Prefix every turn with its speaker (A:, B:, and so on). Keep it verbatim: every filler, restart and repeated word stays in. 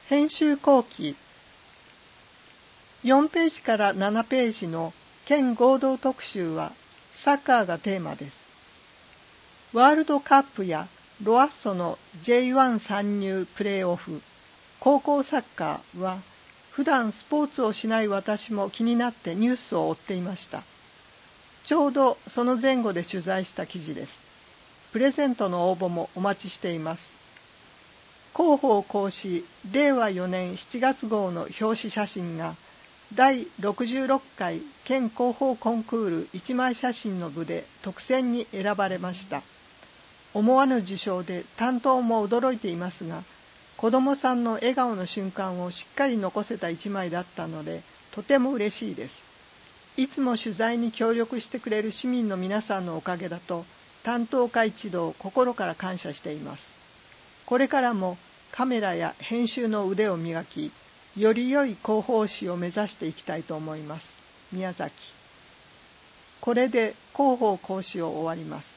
A: 編集後期よんページからななページの県合同特集はサッカーがテーマです。ワールドカップやロアッソの ジェイワン 参入プレーオフ、高校サッカーは普段スポーツをしない私も気になってニュースを追っていました。ちょうどその前後で取材した記事です。プレゼントの応募もお待ちしています。広報講師れいわよねんしちがつ号の表紙写真がだいろくじゅうろっかい県広報コンクール一枚写真の部で特選に選ばれました。思わぬ受賞で担当も驚いていますが、子どもさんの笑顔の瞬間をしっかり残せた一枚だったのでとても嬉しいです。いつも取材に協力してくれる市民の皆さんのおかげだと担当課一同心から感謝しています。これからもカメラや編集の腕を磨き、より良い広報誌を目指していきたいと思います。宮崎。これで広報講師を終わります。